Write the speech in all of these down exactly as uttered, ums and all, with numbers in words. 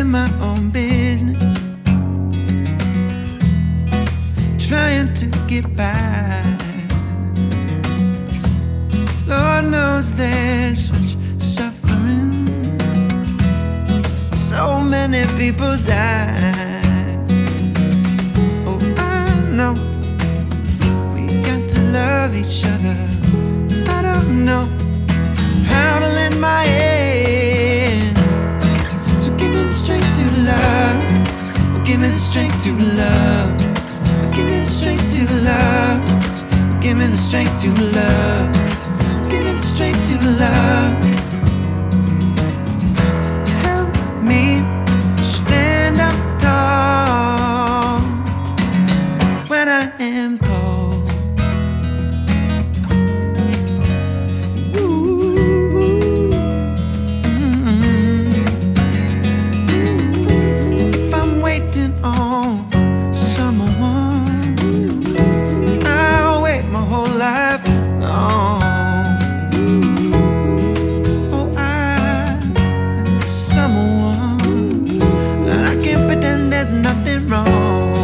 minding my own business, trying to get by. Lord knows there's such suffering, so many people's eyes. Oh, I know we got to love each other. I don't know how to lend my hand, so give me the strength to love. Oh, give me the strength to love. Oh, give me the strength to love. Oh, give me the strength to love. Give me the strength to love. Help me stand up tall when I am cold. Ooh, mm-hmm. If I'm waiting on someone, I'll wait my whole life long. Nothing wrong.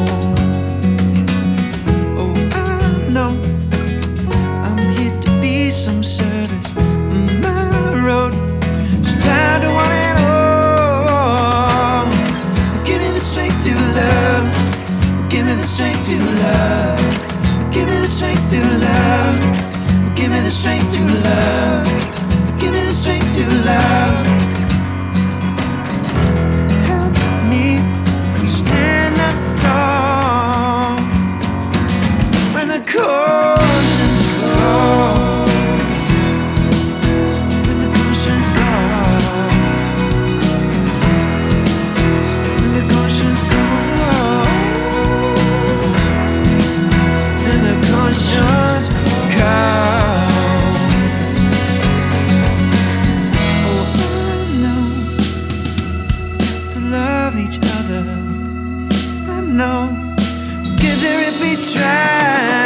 Oh, I know I'm here to be some service. My road is tied to one and all. Give me the strength to love. Give me the strength to love. Give me the strength to love. Give me the strength to love. Give me the strength to love. Oceans go, when the oceans go, when the oceans go, when the oceans go. Oh, I know to love each other. I know we'll get there if we try.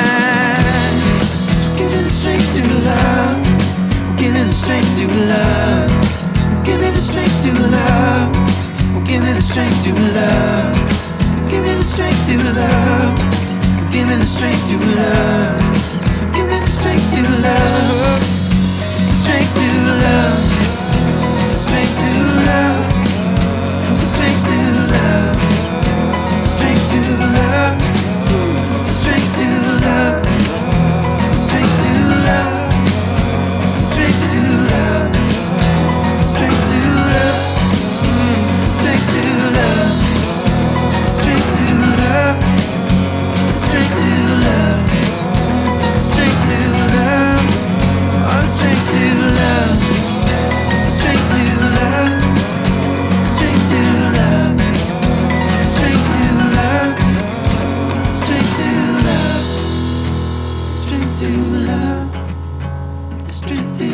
Strength to love. Give me the strength to love. Give me the strength to love. Give me the strength to love. Give me the strength to love. Give me the strength to love. Give me the strength to love. Strength to love. Strength to love. Strength to love. Strength to love. Strength to love. Strength to